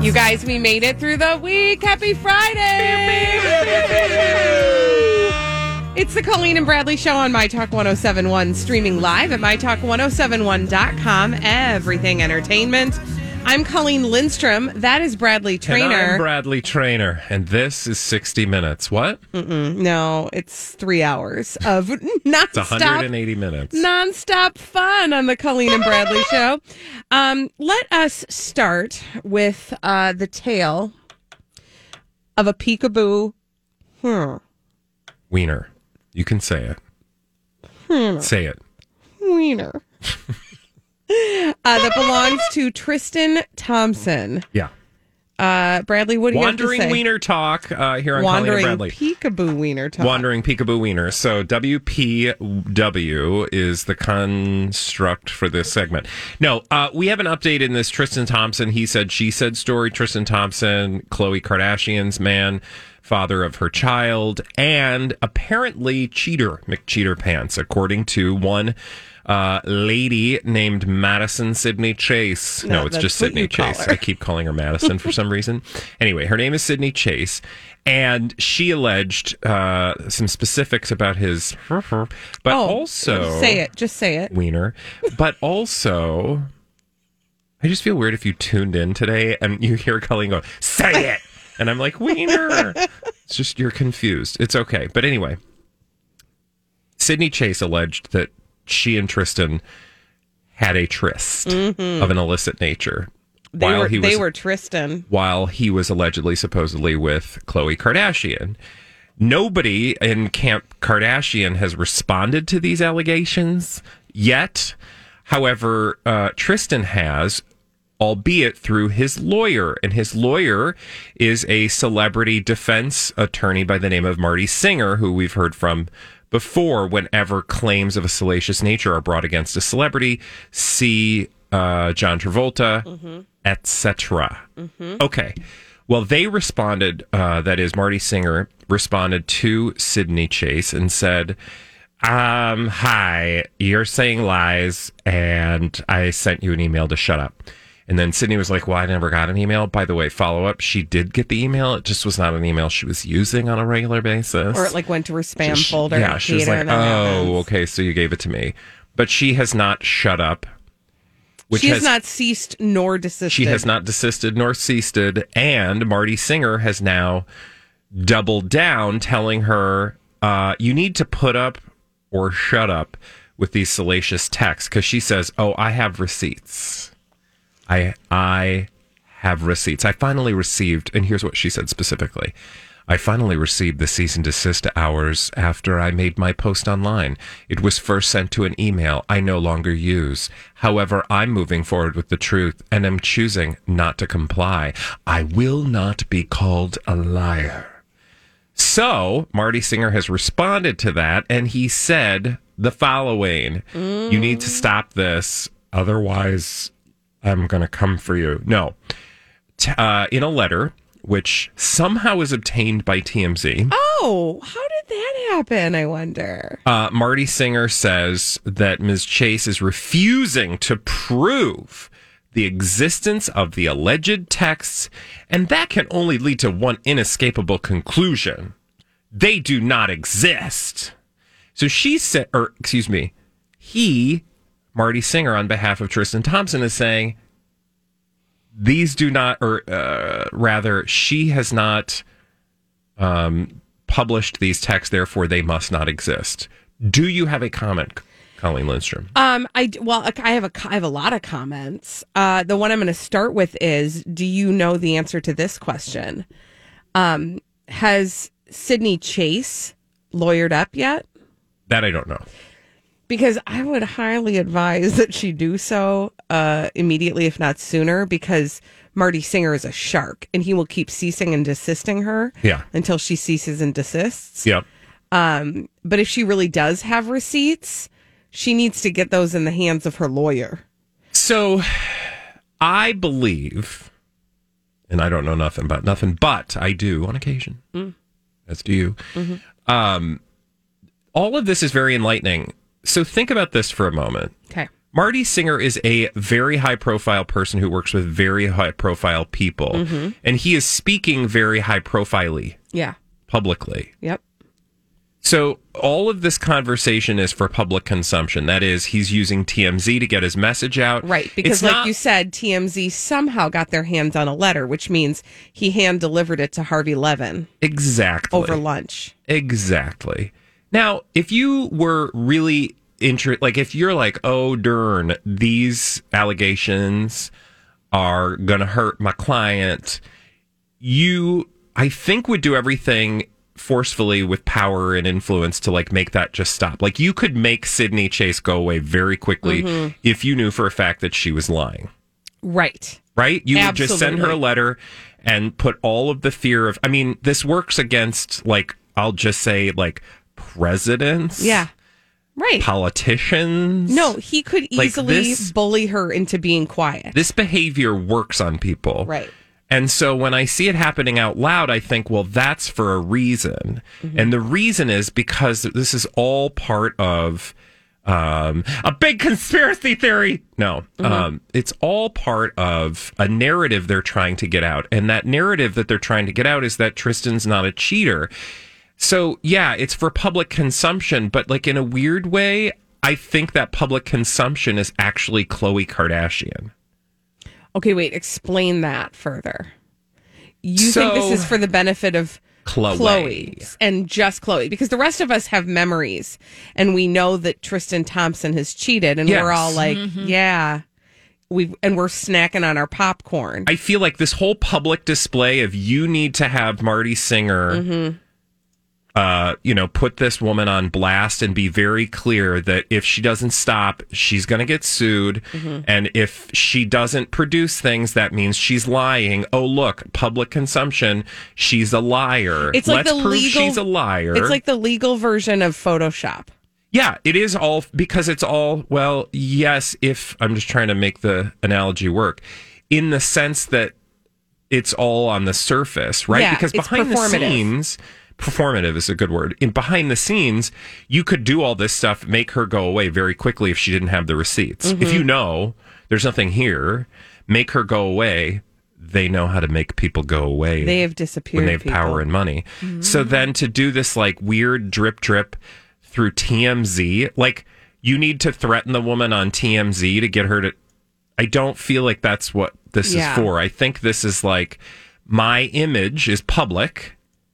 You guys, we made it through the week. Happy Friday! It's the Colleen and Bradley Show on My Talk 1071, streaming live at MyTalk1071.com. Everything entertainment. I'm Colleen Lindstrom. That is Bradley Trainer. And I'm Bradley Trainer. And this is 60 Minutes. What? No, it's 3 hours of nonstop. It's 180 minutes. Nonstop fun on the Colleen and Bradley Show. Let us start with the tale of a peekaboo. Wiener. You can say it. Say it. Wiener. That belongs to Tristan Thompson. Yeah. Bradley, what do you have to say? Wandering Wiener Talk here on Colleen and Bradley. Peekaboo Wiener Talk. Wandering Peekaboo Wiener. So WPW is the construct for this segment. No, we have an update in this Tristan Thompson he said, she said story. Tristan Thompson, Khloe Kardashian's man, father of her child, and apparently cheater, McCheater Pants, according to one lady named Madison Sydney Chase. No, it's just Sydney Chase. I keep calling her Madison for some reason. Anyway, her name is Sydney Chase, and she alleged some specifics about his, but also say it. Just say it, wiener. But also, I just feel weird if you tuned in today and you hear Colleen go, "Say it," and I'm like, "Wiener." It's just you're confused. It's okay, but anyway, Sydney Chase alleged that she and Tristan had a tryst of an illicit nature. They were Tristan. While he was supposedly with Khloe Kardashian. Nobody in Camp Kardashian has responded to these allegations yet. However, Tristan has, albeit through his lawyer. And his lawyer is a celebrity defense attorney by the name of Marty Singer, who we've heard from before whenever claims of a salacious nature are brought against a celebrity. See John Travolta, etc. Okay. Well, they responded, that is, Marty Singer responded to Sydney Chase and said, hi, you're saying lies, and I sent you an email to shut up. And then Sydney was like, well, I never got an email. By the way, follow up, she did get the email. It just was not an email she was using on a regular basis. Or it went to her spam folder. Yeah, she was like, oh, okay, so you gave it to me. But she has not shut up. She has not ceased nor desisted. She has not desisted nor ceased. And Marty Singer has now doubled down, telling her, you need to put up or shut up with these salacious texts. Because she says, oh, I have receipts. I have receipts. I finally received, and here's what she said specifically. I finally received the cease and desist hours after I made my post online. It was first sent to an email I no longer use. However, I'm moving forward with the truth and am choosing not to comply. I will not be called a liar. So, Marty Singer has responded to that, and he said the following. You need to stop this, otherwise I'm going to come for you. No. In a letter, which somehow is obtained by TMZ. Oh, how did that happen, I wonder? Marty Singer says that Ms. Chase is refusing to prove the existence of the alleged texts, and that can only lead to one inescapable conclusion. They do not exist. So she said, Marty Singer, on behalf of Tristan Thompson, is saying these do not, or rather, she has not published these texts, therefore they must not exist. Do you have a comment, Colleen Lindstrom? I have a lot of comments. The one I'm going to start with is, do you know the answer to this question? Has Sydney Chase lawyered up yet? That I don't know. Because I would highly advise that she do so immediately, if not sooner, because Marty Singer is a shark, and he will keep ceasing and desisting her until she ceases and desists. Yeah. But if she really does have receipts, she needs to get those in the hands of her lawyer. So I believe, and I don't know nothing about nothing, but I do on occasion, as do you. All of this is very enlightening. So think about this for a moment. Okay. Marty Singer is a very high-profile person who works with very high-profile people, and he is speaking very high-profilely. Yeah. Publicly. Yep. So all of this conversation is for public consumption. That is, he's using TMZ to get his message out. Right, because you said, TMZ somehow got their hands on a letter, which means he hand-delivered it to Harvey Levin. Exactly. Over lunch. Exactly. Now, if you were really if you're like, oh, darn, these allegations are going to hurt my client, you, I think, would do everything forcefully with power and influence to like make that just stop. Like you could make Sydney Chase go away very quickly if you knew for a fact that she was lying. Right. Right? You Absolutely. would just send her a letter and put all of the fear of, I mean, this works against like, I'll just say like presidents. Yeah. Right. Politicians. No, he could easily bully her into being quiet. This behavior works on people. Right. And so when I see it happening out loud, I think, well, that's for a reason. And the reason is because this is all part of a big conspiracy theory. No, it's all part of a narrative they're trying to get out. And that narrative that they're trying to get out is that Tristan's not a cheater. So, yeah, it's for public consumption. But like in a weird way, I think that public consumption is actually Khloe Kardashian. Okay, wait, explain that further. You think this is for the benefit of Khloe and just Khloe? Because the rest of us have memories and we know that Tristan Thompson has cheated and we're all like, yeah, we're snacking on our popcorn. I feel like this whole public display of you need to have Marty Singer put this woman on blast and be very clear that if she doesn't stop, she's going to get sued. And if she doesn't produce things, that means she's lying. Oh, look, public consumption. She's a liar. It's like Let's prove she's a liar. It's like the legal version of Photoshop. Yeah, it is all because it's all, well, yes, if I'm just trying to make the analogy work in the sense that it's all on the surface, right? Yeah, because behind the scenes, performative is a good word. In behind the scenes, you could do all this stuff, make her go away very quickly if she didn't have the receipts. If you know there's nothing here, make her go away. They know how to make people go away. They have disappeared when they have power and money. So then to do this like weird drip through TMZ, like you need to threaten the woman on TMZ to get her to. I don't feel like that's what this is for. I think this is like my image is public.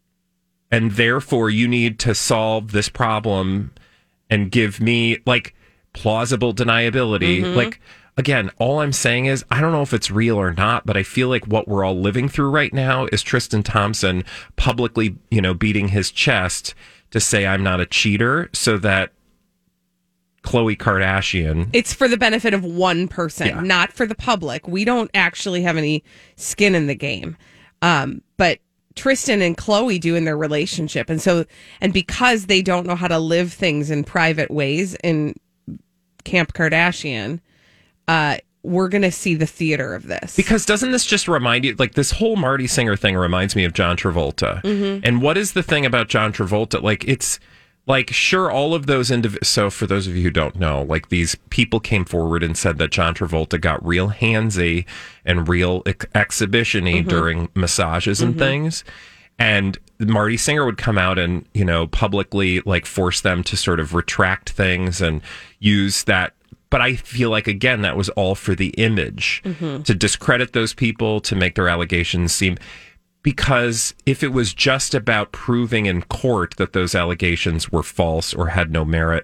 And therefore, you need to solve this problem and give me, like, plausible deniability. Like, again, all I'm saying is, I don't know if it's real or not, but I feel like what we're all living through right now is Tristan Thompson publicly, beating his chest to say I'm not a cheater so that Khloe Kardashian. It's for the benefit of one person, not for the public. We don't actually have any skin in the game. But Tristan and Khloe do in their relationship. And because they don't know how to live things in private ways in Camp Kardashian, we're going to see the theater of this. Because doesn't this just remind you, like this whole Marty Singer thing reminds me of John Travolta. And what is the thing about John Travolta? Like it's like, sure, all of those so for those of you who don't know, like these people came forward and said that John Travolta got real handsy and real exhibition-y during massages and things. And Marty Singer would come out and, publicly like force them to sort of retract things and use that. But I feel like, again, that was all for the image, to discredit those people, to make their allegations seem... Because if it was just about proving in court that those allegations were false or had no merit,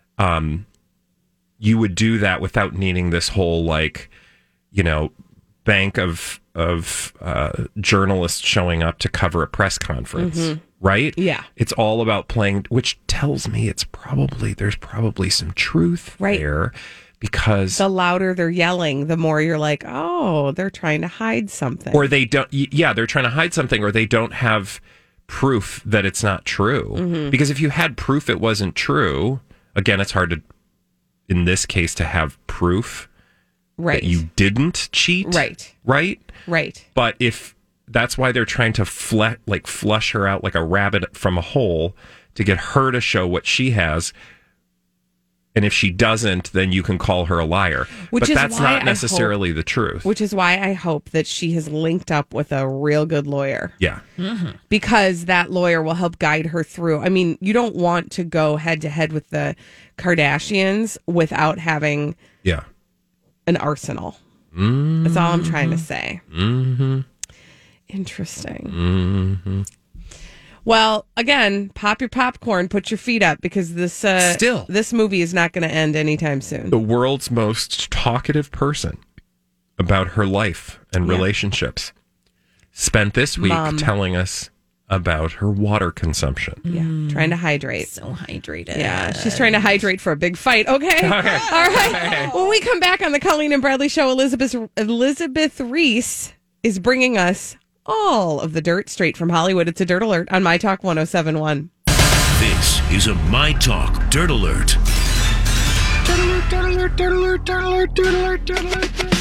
you would do that without needing this whole, like, bank of journalists showing up to cover a press conference, right? Yeah. It's all about playing, which tells me there's probably some truth there. Because the louder they're yelling, the more you're like, oh, they're trying to hide something. Or they don't, they're trying to hide something, or they don't have proof that it's not true. Because if you had proof it wasn't true, again, it's hard to, in this case, to have proof that you didn't cheat. Right. But if that's why they're trying to flush her out like a rabbit from a hole to get her to show what she has. And if she doesn't, then you can call her a liar. But that's not necessarily the truth. Which is why I hope that she has linked up with a real good lawyer. Yeah. Mm-hmm. Because that lawyer will help guide her through. I mean, you don't want to go head to head with the Kardashians without having an arsenal. Mm-hmm. That's all I'm trying to say. Mm-hmm. Interesting. Mm-hmm. Well, again, pop your popcorn, put your feet up, because this movie is not going to end anytime soon. The world's most talkative person about her life and relationships spent this week telling us about her water consumption. Yeah, trying to hydrate. So hydrated. Yeah, she's trying to hydrate for a big fight. Okay. All right. When we come back on the Colleen and Bradley Show, Elizabeth Reese is bringing us all of the dirt straight from Hollywood. It's a Dirt Alert on My Talk 107.1. This is a My Talk Dirt Alert. Dirt alert, dirt alert, dirt alert, dirt alert, dirt alert, dirt alert.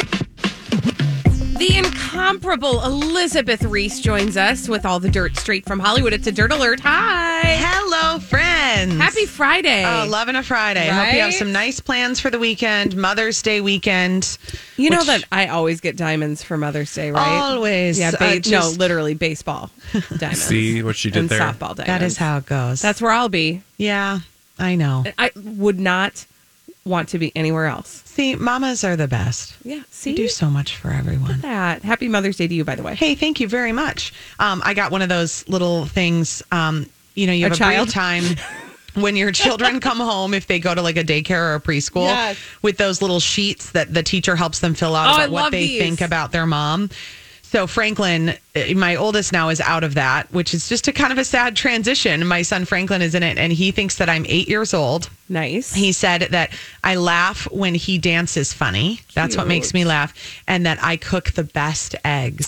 The incomparable Elizabeth Reese joins us with all the dirt straight from Hollywood. It's a Dirt Alert. Hi. Hello, friends. Happy Friday. Oh, loving a Friday. Right? Hope you have some nice plans for the weekend, Mother's Day weekend. You know that I always get diamonds for Mother's Day, right? Always. Yeah, no, literally baseball diamonds. See what she did and there? Softball diamonds. That is how it goes. That's where I'll be. Yeah, I know. I would not want to be anywhere else. See, mamas are the best. Yeah, see? You do so much for everyone. That. Happy Mother's Day to you, by the way. Hey, thank you very much. I got one of those little things, you have a brief time when your children come home, if they go to like a daycare or a preschool, with those little sheets that the teacher helps them fill out about what they think about their mom. So Franklin, my oldest now, is out of that, which is just a kind of a sad transition. My son Franklin is in it, and he thinks that I'm 8 years old. Nice. He said that I laugh when he dances funny. That's what makes me laugh. And that I cook the best eggs.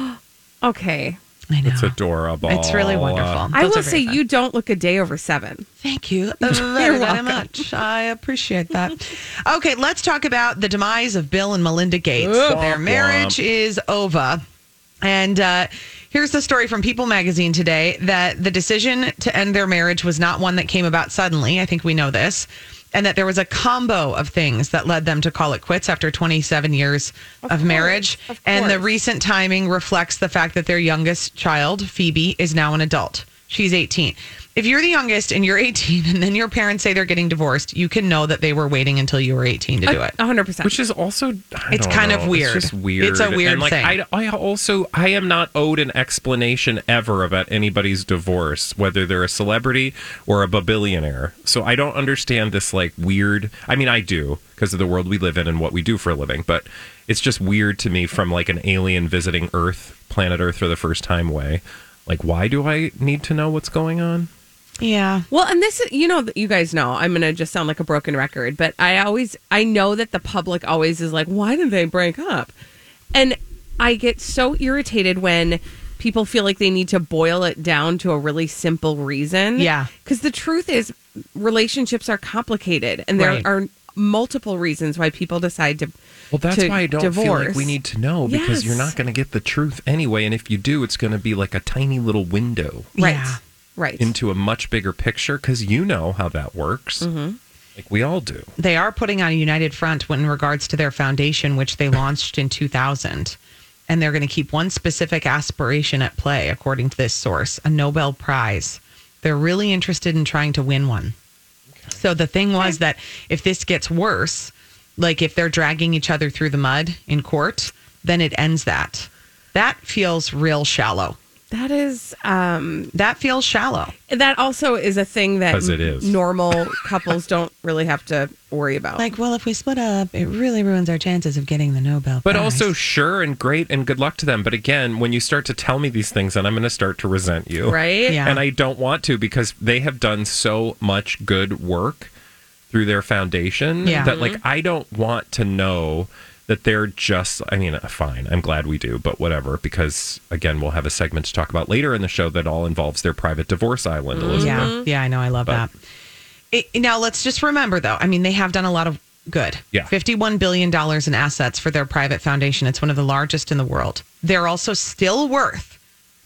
Okay. I know. It's adorable. It's really wonderful. I will say you don't look a day over 7. Thank you very much. I appreciate that. Okay, let's talk about the demise of Bill and Melinda Gates. Their marriage is over. And here's the story from People magazine today, that the decision to end their marriage was not one that came about suddenly. I think we know this. And that there was a combo of things that led them to call it quits after 27 years of marriage. And the recent timing reflects the fact that their youngest child, Phoebe, is now an adult. She's 18. If you're the youngest and you're 18 and then your parents say they're getting divorced, you can know that they were waiting until you were 18 to do it. 100%. Which is also, it's kind of weird. It's just weird. It's a weird thing. I am not owed an explanation ever about anybody's divorce, whether they're a celebrity or a billionaire. So I don't understand this like weird, I mean, I do because of the world we live in and what we do for a living, but it's just weird to me from like an alien visiting planet Earth for the first time way. Like, why do I need to know what's going on? Yeah. Well, and this, you guys know, I'm going to just sound like a broken record, but I know that the public always is like, why did they break up? And I get so irritated when people feel like they need to boil it down to a really simple reason. Yeah. Because the truth is, relationships are complicated, and there are multiple reasons why people decide to Well, that's why I don't divorce. Feel like we need to know, because you're not going to get the truth anyway. And if you do, it's going to be like a tiny little window. Right. Yeah. Right. Into a much bigger picture, because you know how that works. Mm-hmm. Like we all do. They are putting on a united front in regards to their foundation, which they launched in 2000. And they're going to keep one specific aspiration at play, according to this source, a Nobel Prize. They're really interested in trying to win one. Okay. So the thing was that if this gets worse, like if they're dragging each other through the mud in court, then it ends that. That feels real shallow. That is... that feels shallow. That also is a thing that it is. Normal couples don't really have to worry about. Like, well, if we split up, it really ruins our chances of getting the Nobel Prize. But also, sure and great and good luck to them. But again, when you start to tell me these things, then I'm going to start to resent you. Right? Yeah. And I don't want to, because they have done so much good work through their foundation that, like, I don't want to know that they're just, I mean, fine, I'm glad we do, but whatever, because, again, we'll have a segment to talk about later in the show that all involves their private divorce island, Elizabeth. Yeah, I know, I love that. Now, let's just remember, though, I mean, they have done a lot of good. Yeah. $51 billion in assets for their private foundation. It's one of the largest in the world. They're also still worth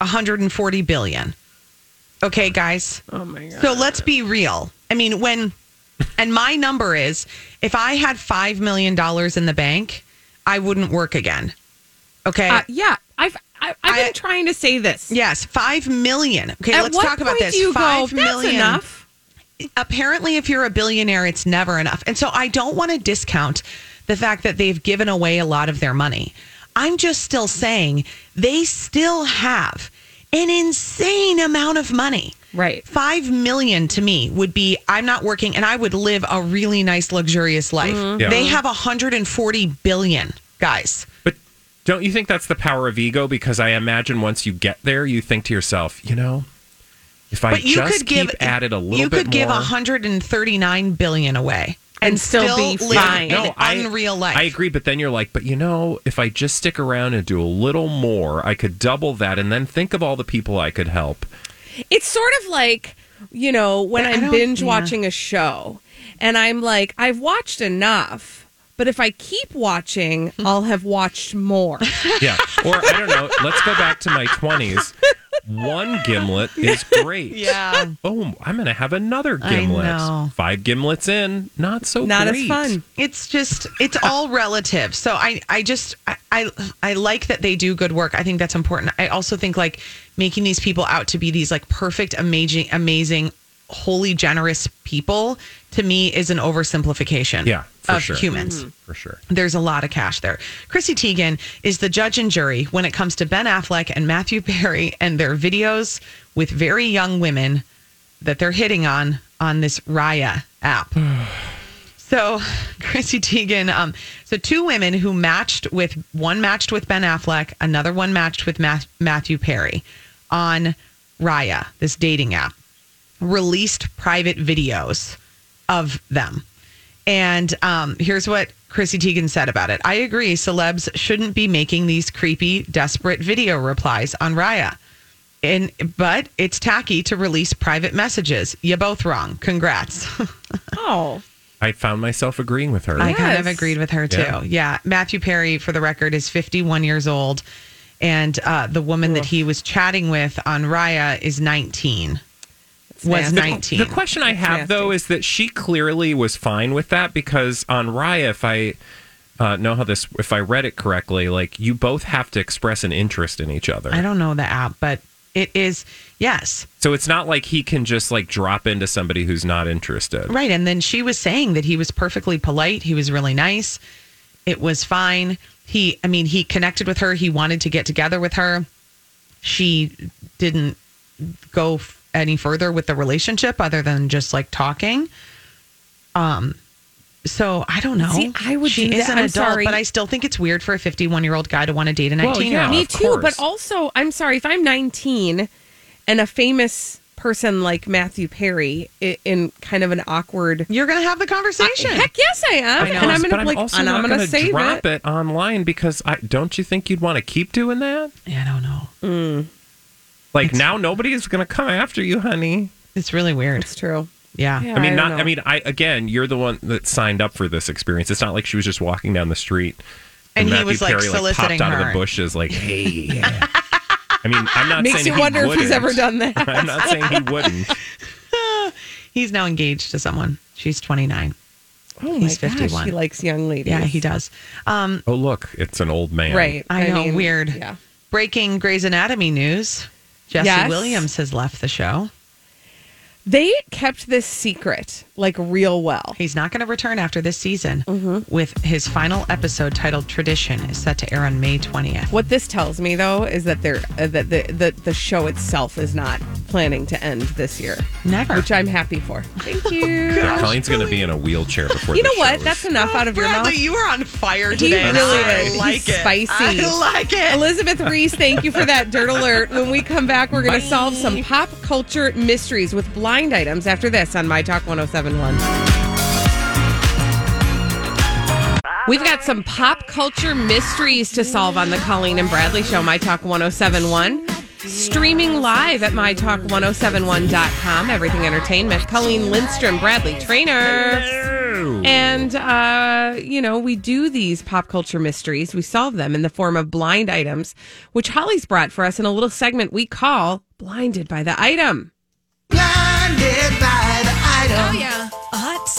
$140 billion. Okay, guys? Oh, my God. So let's be real. I mean, when And my number is, if I had $5 million in the bank, I wouldn't work again. Okay. Yeah. I've been trying to say this. Yes. 5 million. Okay. Let's talk about this. You 5 go, million. That's enough. Apparently, if you're a billionaire, it's never enough. And so I don't want to discount the fact that they've given away a lot of their money. I'm just still saying they still have an insane amount of money. Right. 5 million to me would be, I'm not working and I would live a really nice, luxurious life. Mm-hmm. Yeah. They have 140 billion, guys. But don't you think that's the power of ego? Because I imagine once you get there, you think to yourself, if I just keep at it a little bit more. You could give 139 billion away. And still be fine. Live an unreal life. I agree, but then you're like, if I just stick around and do a little more, I could double that, and then think of all the people I could help. It's sort of like, when I'm binge watching a show, and I'm like, I've watched enough, but if I keep watching, I'll have watched more. Yeah, or I don't know, let's go back to my 20s. One gimlet is great. Yeah. Oh, I'm going to have another gimlet. I know. 5 gimlets in, not great. As fun. It's all relative. So I like that they do good work. I think that's important. I also think like making these people out to be these like perfect, amazing, wholly generous people, to me, is an oversimplification of humans. Mm-hmm. For sure. There's a lot of cash there. Chrissy Teigen is the judge and jury when it comes to Ben Affleck and Matthew Perry and their videos with very young women that they're hitting on this Raya app. So Chrissy Teigen, so 2 women who one matched with Ben Affleck, another one matched with Matthew Perry on Raya, this dating app, released private videos of them. And here's what Chrissy Teigen said about it. I agree, celebs shouldn't be making these creepy, desperate video replies on Raya. But it's tacky to release private messages. You both wrong. Congrats. Oh. I found myself agreeing with her. I kind of agreed with her, too. Yeah. Matthew Perry, for the record, is 51 years old. And the woman that he was chatting with on Raya is 19. Was 19. The question I have, though, is that she clearly was fine with that, because on Raya, if I if I read it correctly, like, you both have to express an interest in each other. I don't know the app, but it is, yes. So it's not like he can just like drop into somebody who's not interested. Right. And then she was saying that he was perfectly polite. He was really nice. It was fine. He connected with her. He wanted to get together with her. She didn't go any further with the relationship other than just like talking. So I don't know. See, I would. She is an adult, but I still think it's weird for a 51-year-old guy to want to date a 19-year-old. Me too. But also, I'm sorry, if I'm 19 and a famous person like Matthew Perry in kind of an awkward, you're going to have the conversation. Heck yes, I am. I know. And I'm going to save drop it online, because don't you think you'd want to keep doing that? Yeah, I don't know. Now nobody is going to come after you, honey. It's really weird. It's true. Yeah. Again, you're the one that signed up for this experience. It's not like she was just walking down the street and Matthew he was Perry, soliciting popped out her of the bushes like, hey. I'm not Makes saying you wonder if he's ever done that. I'm not saying he wouldn't. He's now engaged to someone. She's 29. Oh, he's my 51. Gosh, he likes young ladies. Yeah, he does. Oh, look, it's an old man. Right. I know, weird. Yeah. Breaking Grey's Anatomy news. Jesse Williams has left the show. They kept this secret real well. He's not going to return after this season with his final episode titled Tradition is set to air on May 20th. What this tells me, though, is that the show itself is not planning to end this year. Never. Which I'm happy for. Thank you. Colleen's going to be in a wheelchair before You know what? That's enough out of your mouth. Bradley, you are on fire today. He really is. I like He's it. Spicy. I like it. Elizabeth Reese, thank you for that dirt alert. When we come back, we're going to solve some pop culture mysteries with blind items after this on My Talk 1071. We've got some pop culture mysteries to solve on the Colleen and Bradley Show, My Talk 1071. Streaming live at MyTalk1071.com. Everything Entertainment. Colleen Lindstrom, Bradley Trainer. Hello. And, we do these pop culture mysteries. We solve them in the form of blind items, which Holly's brought for us in a little segment we call Blinded by the Item. Blinded by the item. Oh, yeah. A hot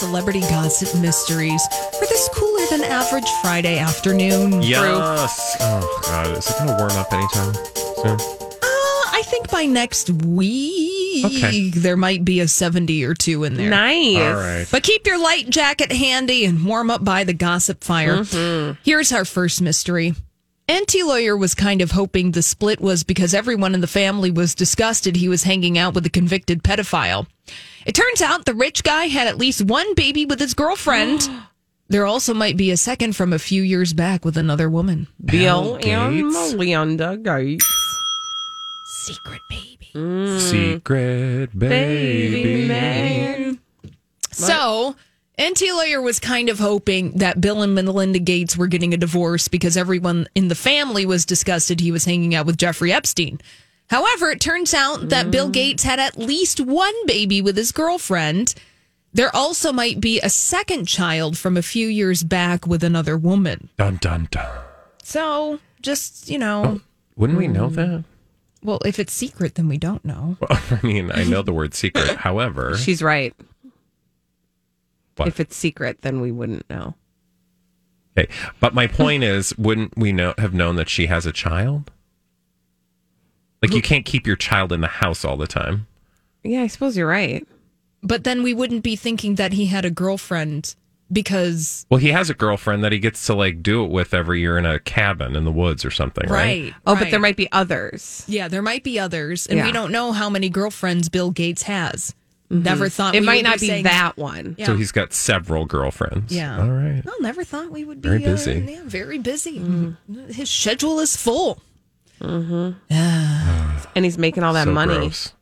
celebrity gossip mysteries for this cooler than average Friday afternoon. Yes. Oh, God. Is it going to warm up anytime soon? I think by next week, there might be a 70 or 2 in there. Nice. All right. But keep your light jacket handy and warm up by the gossip fire. Mm-hmm. Here's our first mystery. NT Lawyer was kind of hoping the split was because everyone in the family was disgusted he was hanging out with a convicted pedophile. It turns out the rich guy had at least one baby with his girlfriend. There also might be a second from a few years back with another woman. Bill and Melinda Gates. Secret baby. Secret baby. Man. So, NT Lawyer was kind of hoping that Bill and Melinda Gates were getting a divorce because everyone in the family was disgusted he was hanging out with Jeffrey Epstein. However, it turns out that Bill Gates had at least one baby with his girlfriend. There also might be a second child from a few years back with another woman. Dun, dun, dun. So, just, you know. Wouldn't we know that? Well, if it's secret, then we don't know. Well, I mean, I know the word secret. However, She's right. What? If it's secret, then we wouldn't know. Okay. But my point is, wouldn't we have known that she has a child? Like, you can't keep your child in the house all the time. Yeah, I suppose you're right. But then we wouldn't be thinking that he had a girlfriend because... Well, he has a girlfriend that he gets to, like, do it with every year in a cabin in the woods or something, right? Oh, but there might be others. Yeah, there might be others. And Yeah. we don't know how many girlfriends Bill Gates has. Never thought It we might would not be saying, that one. Yeah. So he's got several girlfriends. Yeah. All right. Well, never thought we would be Very busy. Yeah, very busy. His schedule is full. And he's making all that So money. gross.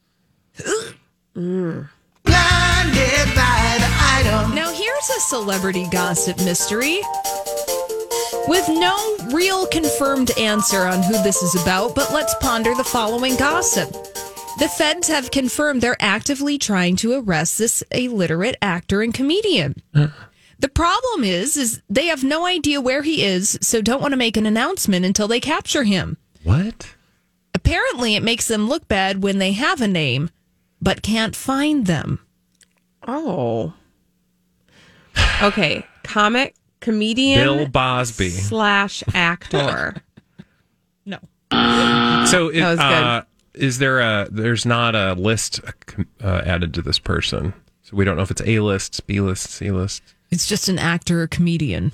Now, here's a celebrity gossip mystery with no real confirmed answer on who this is about, but let's ponder the following gossip. The feds have confirmed they're actively trying to arrest this illiterate actor and comedian. The problem is they have no idea where he is, so don't want to make an announcement until they capture him. What? Apparently, it makes them look bad when they have a name, but can't find them. Oh. Okay. Comedian. Bill Bosby. / actor. No. So That was good. is there's not a list added to this person. So we don't know if it's A-list, B-list, C-list. It's just an actor or comedian.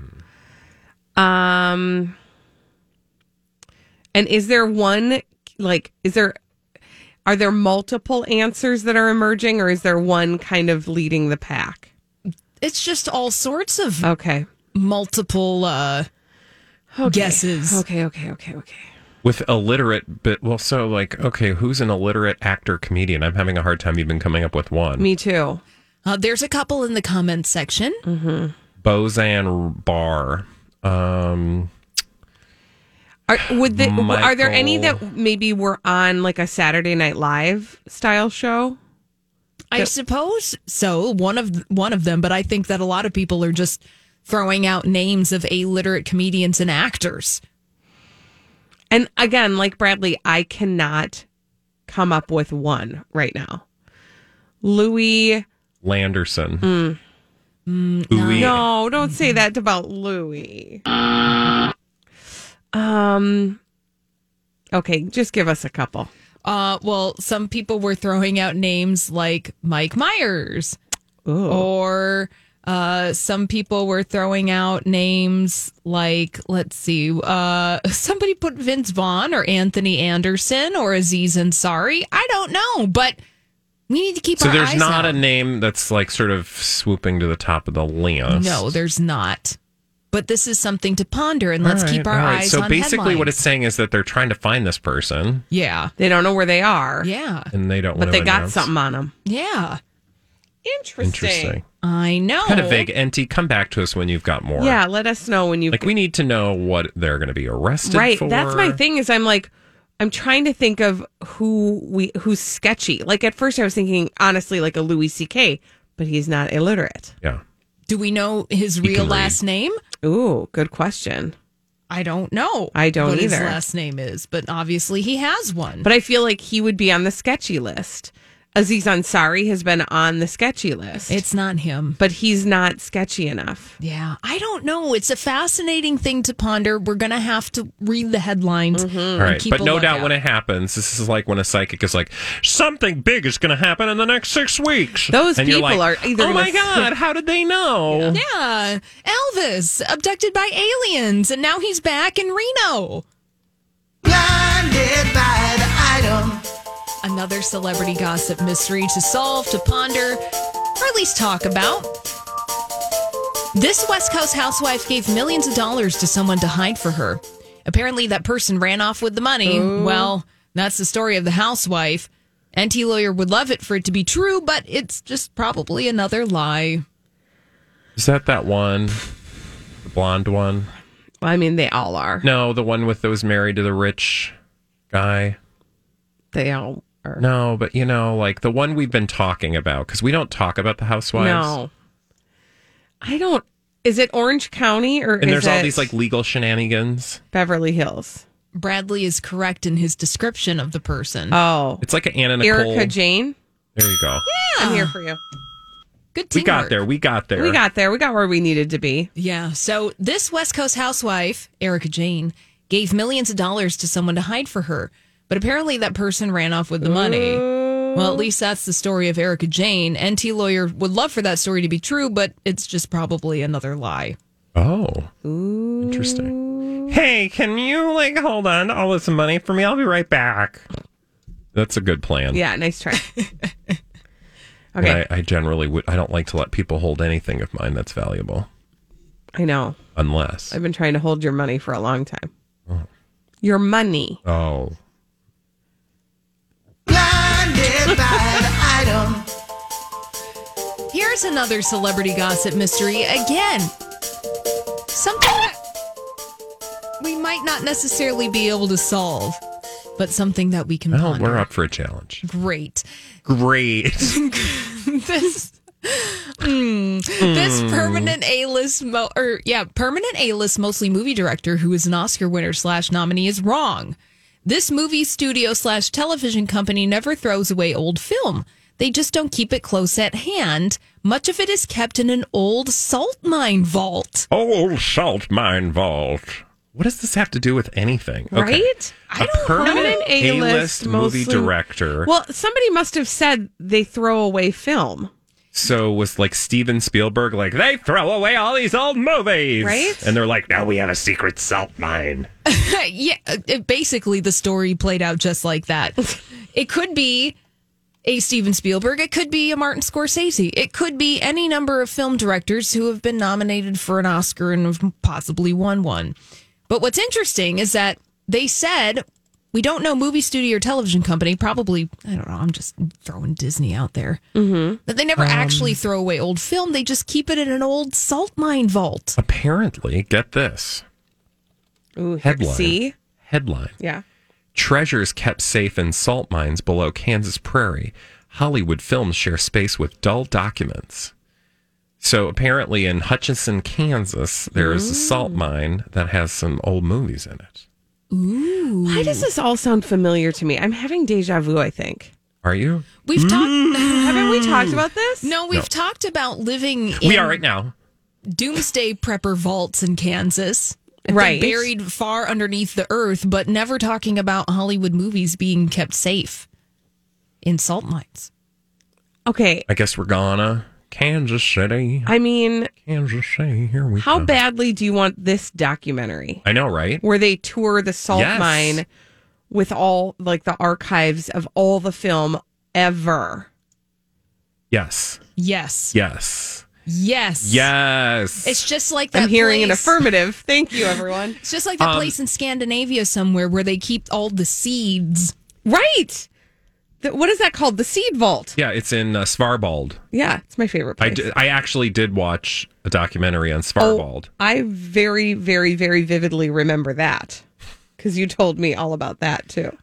And is there one, like, are there multiple answers that are emerging, or is there one kind of leading the pack? It's just all sorts of Okay. multiple guesses. Okay. With illiterate, but well, so like, okay, who's an illiterate actor comedian? I'm having a hard time even coming up with one. Me too. There's a couple in the comments section. Bozan Barr. Are there any Michael. that maybe were on like a Saturday Night Live style show? I suppose so. One of them, but I think that a lot of people are just throwing out names of illiterate comedians and actors. And again, like Bradley, I cannot come up with one right now. Louis Landerson. Louis. No, don't say that about Louis. Okay, just give us a couple. Well, some people were throwing out names like Mike Myers. Ooh. Or some people were throwing out names like, let's see, somebody put Vince Vaughn or Anthony Anderson or Aziz Ansari. I don't know, but we need to keep our eyes out. So there's not a name that's like sort of swooping to the top of the list. No, there's not. But this is something to ponder, and let's keep our eyes so on basically headlines. what it's saying is that they're trying to find this person. Yeah. They don't know where they are. Yeah. And they don't want But to they got announce. something on them. Yeah. Interesting. I know. Kind of vague. NT, come back to us when you've got more. Yeah, let us know when you Like, we need to know what they're going to be arrested right. for. That's my thing. Is I'm trying to think of who's sketchy. Like at first, I was thinking honestly like a Louis C.K., but he's not illiterate. Yeah. Do we know his He real can last read. name? Ooh, good question. I don't know. I don't what either. His last name is, but obviously he has one. But I feel like he would be on the sketchy list. Aziz Ansari has been on the sketchy list. It's not him. But he's not sketchy enough. Yeah, I don't know. It's a fascinating thing to ponder. We're going to have to read the headlines. All right, but no doubt when it happens, this is like when a psychic is like, something big is going to happen in the next 6 weeks. Those and people are either oh my God, how did they know? Yeah, Elvis, abducted by aliens, and now he's back in Reno. Blinded by the item. Another celebrity gossip mystery to solve, to ponder, or at least talk about. This West Coast housewife gave millions of dollars to someone to hide for her. Apparently, that person ran off with the money. Ooh. Well, that's the story of the housewife. NT Lawyer would love it for it to be true, but it's just probably another lie. Is that one? The blonde one? Well, I mean, they all are. No, the one with those married to the rich guy. They all are. No, but like the one we've been talking about, because we don't talk about the housewives. No. I don't. Is it Orange County or and there's all these like legal shenanigans? Beverly Hills. Bradley is correct in his description of the person. Oh. It's like an Anna Nicole. Erica Jane. There you go. Yeah. I'm here for you. Good teamwork. We got there. We got where we needed to be. Yeah. So this West Coast housewife, Erica Jane, gave millions of dollars to someone to hide for her. But apparently that person ran off with the money. Well, at least that's the story of Erica Jane. NT Lawyer would love for that story to be true, but it's just probably another lie. Oh. Ooh. Interesting. Hey, can you hold on to all this money for me? I'll be right back. That's a good plan. Yeah, nice try. Okay. I generally would. I don't like to let people hold anything of mine that's valuable. I know. Unless. I've been trying to hold your money for a long time. Oh. Your money. Oh. Blinded by the item. Here's another celebrity gossip mystery. Again, something that we might not necessarily be able to solve, but something that we can ponder. We're up for a challenge. Great. This permanent A-list permanent A-list mostly movie director who is an Oscar winner / nominee is wrong. This movie studio / television company never throws away old film. They just don't keep it close at hand. Much of it is kept in an old salt mine vault. Old salt mine vault. What does this have to do with anything? Right? Okay. I don't know. Permanent A-list movie director. Well, somebody must have said they throw away film. So was Steven Spielberg they throw away all these old movies. Right? And they're like, now we have a secret salt mine. Yeah, basically the story played out just like that. It could be a Steven Spielberg. It could be a Martin Scorsese. It could be any number of film directors who have been nominated for an Oscar and have possibly won one. But what's interesting is that they said, we don't know movie studio or television company, probably, I don't know, I'm just throwing Disney out there, that they never actually throw away old film. They just keep it in an old salt mine vault. Apparently, get this. Ooh, headline. See? Headline. Yeah. Treasures kept safe in salt mines below Kansas Prairie. Hollywood films share space with dull documents. So apparently in Hutchinson, Kansas, there is a salt mine that has some old movies in it. Ooh. Why does this all sound familiar to me? I'm having deja vu, I think. Are you? We've talked. Haven't we talked about this? No, we've talked about living in we are right now. doomsday prepper vaults in Kansas. Right. Buried far underneath the earth, but never talking about Hollywood movies being kept safe in salt mines. Okay. I guess we're gonna Kansas City. I mean, Kansas City, here we go. How badly do you want this documentary? I know, right? Where they tour the salt mine with all the archives of all the film ever. Yes. Yes. Yes. Yes. Yes. It's just like that. I'm hearing place. an affirmative. Thank you, everyone. It's just like that place in Scandinavia somewhere where they keep all the seeds. Right. What is that called? The Seed Vault. Yeah, it's in Svalbard. Yeah, it's my favorite place. I actually did watch a documentary on Svalbard. I very, very, very vividly remember that because you told me all about that too.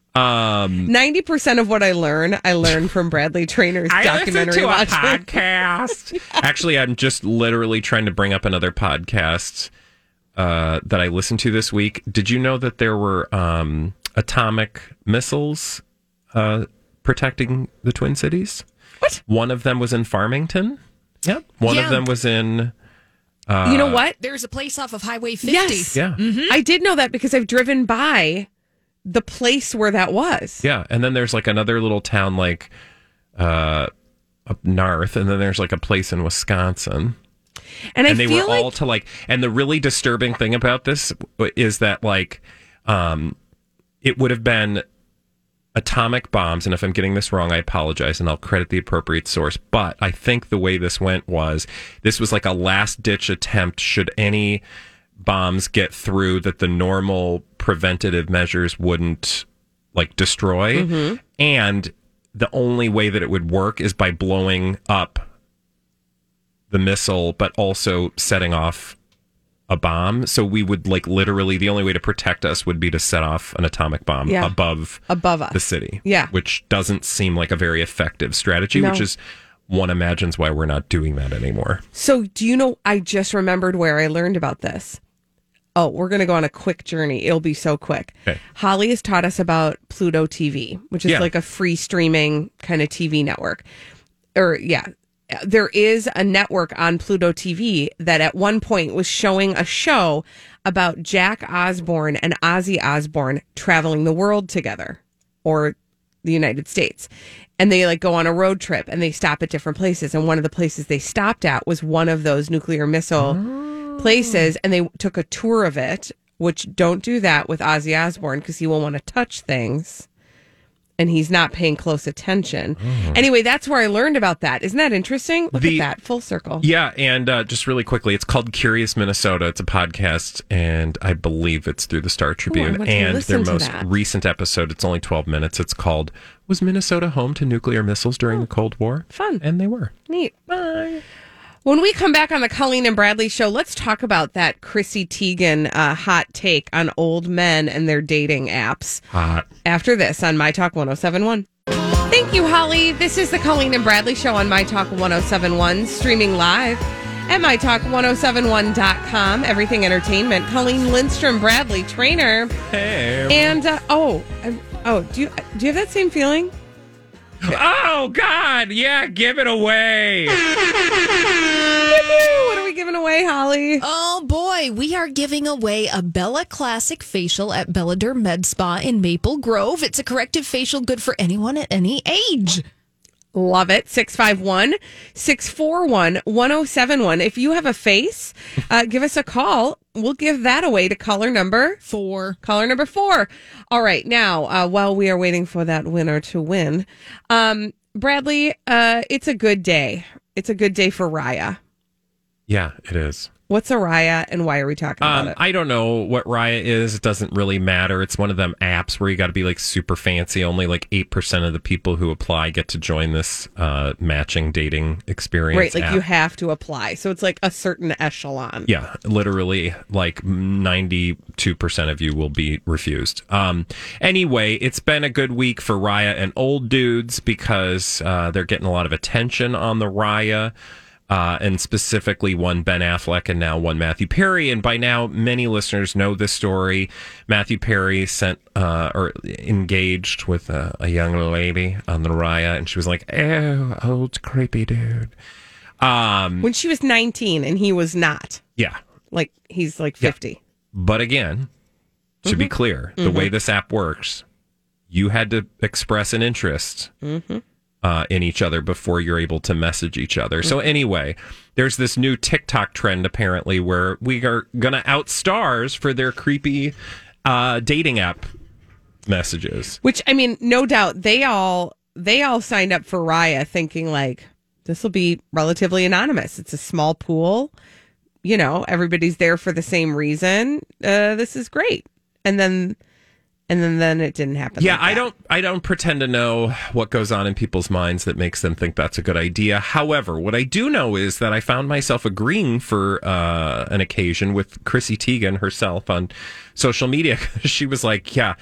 90% of what I learn from Bradley Trainor's documentary watching. I listen to a podcast. Actually, I'm just literally trying to bring up another podcast that I listened to this week. Did you know that there were atomic missiles protecting the Twin Cities. What? One of them was in Farmington. Yep. One of them was in... you know what? There's a place off of Highway 50. Yes. Yeah. Mm-hmm. I did know that because I've driven by the place where that was. Yeah. And then there's like another little town like up north. And then there's like a place in Wisconsin. And they were all to like... And the really disturbing thing about this is that like it would have been atomic bombs, and if I'm getting this wrong, I apologize, and I'll credit the appropriate source. But I think the way this went was this was like a last-ditch attempt, should any bombs get through that the normal preventative measures wouldn't like destroy. Mm-hmm. And the only way that it would work is by blowing up the missile, but also setting off a bomb. So we would like literally, the only way to protect us would be to set off an atomic bomb above us, the city. Yeah. Which doesn't seem like a very effective strategy, which is one imagines why we're not doing that anymore. So do you know, I just remembered where I learned about this. Oh, we're going to go on a quick journey. It'll be so quick. Okay. Holly has taught us about Pluto TV, which is like a free streaming kind of TV network. There is a network on Pluto TV that at one point was showing a show about Jack Osbourne and Ozzy Osbourne traveling the world together, or the United States. And they like go on a road trip and they stop at different places. And one of the places they stopped at was one of those nuclear missile places. And they took a tour of it, which don't do that with Ozzy Osbourne because he will want to touch things. And he's not paying close attention. Anyway, that's where I learned about that. Isn't that interesting? Look at that, full circle. Yeah, and just really quickly, it's called Curious Minnesota. It's a podcast, and I believe it's through the Star Tribune. And their most recent episode, it's only 12 minutes. It's called, Was Minnesota Home to Nuclear Missiles During the Cold War? Fun. And they were. Neat. Bye. When we come back on the Colleen and Bradley show, let's talk about that Chrissy Teigen hot take on old men and their dating apps. Hot. After this on My Talk 1071. Thank you, Holly. This is the Colleen and Bradley show on My Talk 1071, streaming live at MyTalk1071.com. Everything Entertainment. Colleen Lindstrom, Bradley Trainer. Hey. And, do you have that same feeling? Oh, God. Yeah, give it away. What are we giving away, Holly? Oh, boy. We are giving away a Bella Classic facial at Belladerm Med Spa in Maple Grove. It's a corrective facial good for anyone at any age. Love it. 651-641-1071. If you have a face, give us a call. We'll give that away to caller number 4. Caller number 4. All right. Now, while we are waiting for that winner to win, Bradley, it's a good day. It's a good day for Raya. Yeah, it is. What's a Raya and why are we talking about it? I don't know what Raya is. It doesn't really matter. It's one of them apps where you got to be like super fancy. Only like 8% of the people who apply get to join this matching dating experience. Right, like app. you have to apply. So it's like a certain echelon. Yeah, literally like 92% of you will be refused. Anyway, it's been a good week for Raya and old dudes because they're getting a lot of attention on the Raya. And specifically one Ben Affleck and now one Matthew Perry. And by now, many listeners know this story. Matthew Perry engaged with a young lady on the Raya, and she was like, "Oh, old creepy dude." When she was 19 and he was not. Yeah. Like, he's like 50. Yeah. But again, to be clear, the way this app works, you had to express an interest. In each other before you're able to message each other. So anyway, there's this new TikTok trend apparently where we are going to out stars for their creepy dating app messages. Which, I mean, no doubt they all signed up for Raya thinking like, this will be relatively anonymous. It's a small pool. You know, everybody's there for the same reason. This is great. And then it didn't happen. Yeah, like I don't pretend to know what goes on in people's minds that makes them think that's a good idea. However, what I do know is that I found myself agreeing for an occasion with Chrissy Teigen herself on social media. She was like, yeah,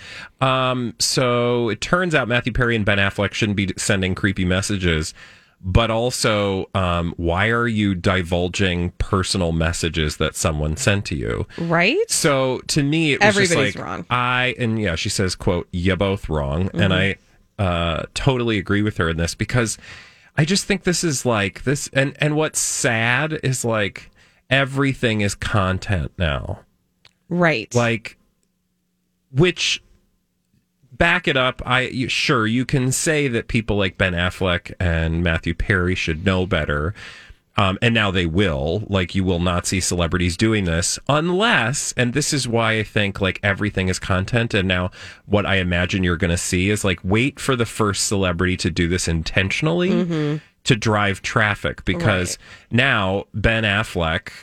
so it turns out Matthew Perry and Ben Affleck shouldn't be sending creepy messages. But also, why are you divulging personal messages that someone sent to you? Right? So to me, it was everybody's just like, wrong. she says, quote, "You both wrong." And totally agree with her in this, because I just think this is like this. And what's sad is like everything is content now. Right. Like, which, back it up, sure, you can say that people like Ben Affleck and Matthew Perry should know better. And now they will. Like, you will not see celebrities doing this unless, and this is why I think like everything is content. And now what I imagine you're going to see is like, wait for the first celebrity to do this intentionally to drive traffic, because now Ben Affleck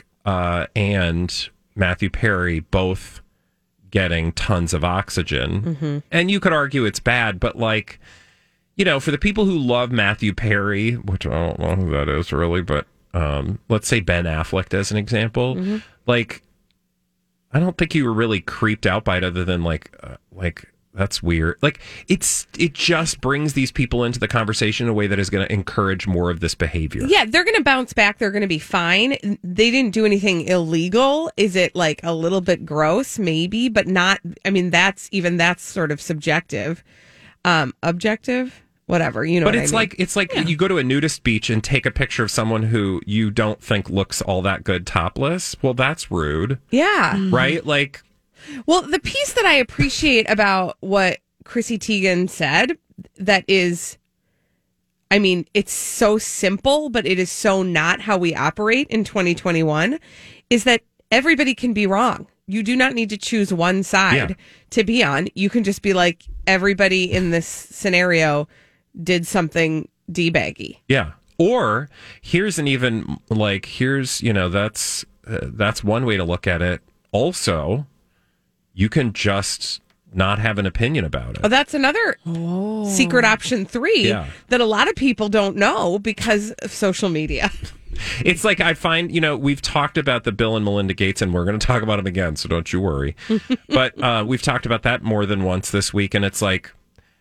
and Matthew Perry both getting tons of oxygen. And you could argue it's bad, but like, you know, for the people who love Matthew Perry, which I don't know who that is really, but let's say Ben Affleck as an example, like, I don't think you were really creeped out by it, other than like that's weird. Like, it just brings these people into the conversation in a way that is going to encourage more of this behavior. Yeah, they're going to bounce back. They're going to be fine. They didn't do anything illegal. Is it like a little bit gross? Maybe, but not. I mean, that's sort of subjective, objective. Whatever, you know. But what it's I mean. it's like you go to a nudist beach and take a picture of someone who you don't think looks all that good topless. Well, that's rude. Yeah. Right? Like, well, the piece that I appreciate about what Chrissy Teigen said, that is, I mean, it's so simple, but it is so not how we operate in 2021, is that everybody can be wrong. You do not need to choose one side to be on. You can just be like, everybody in this scenario did something D-baggy. Yeah. Or here's an even, like, here's, you know, that's one way to look at it. Also, you can just not have an opinion about it. Oh, that's another secret option 3 that a lot of people don't know because of social media. It's like, I find, you know, we've talked about the Bill and Melinda Gates, and we're going to talk about them again, so don't you worry. But we've talked about that more than once this week, and it's like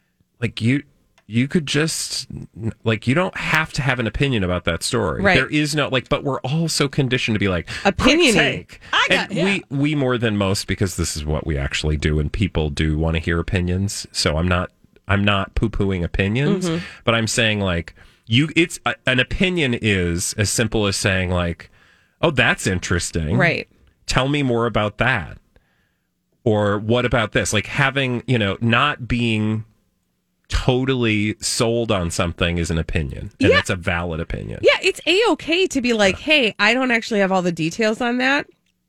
you could just, like, you don't have to have an opinion about that story. Right. There is no, like, but we're all so conditioned to be like, opinionated. We more than most, because this is what we actually do, and people do want to hear opinions. So I'm not poo-pooing opinions, but I'm saying, like, an opinion is as simple as saying, like, oh, that's interesting. Right. Tell me more about that. Or what about this? Like, having, you know, not being totally sold on something is an opinion, and it's a valid opinion. Yeah, it's A-okay to be like, hey, I don't actually have all the details on that.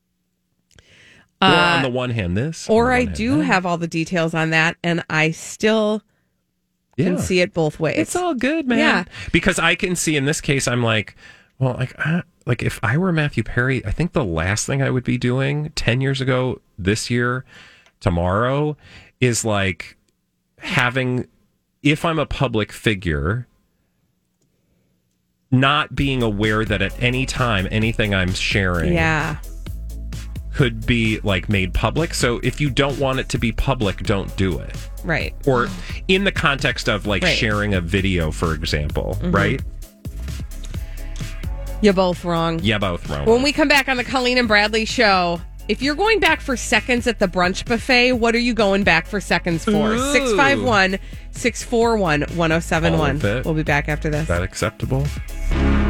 Or on the one hand, this. Or I do have all the details on that, and I still can see it both ways. It's all good, man. Yeah. Because I can see, in this case, I'm like, well, like if I were Matthew Perry, I think the last thing I would be doing 10 years ago, this year, tomorrow, is like having, if I'm a public figure, not being aware that at any time anything I'm sharing could be like made public. So if you don't want it to be public, don't do it. Right. Or in the context of like sharing a video, for example, right? You're both wrong. Yeah, both wrong. When we come back on the Colleen and Bradley show, if you're going back for seconds at the brunch buffet, what are you going back for seconds for? 651-641-1071. We'll be back after this. Is that acceptable?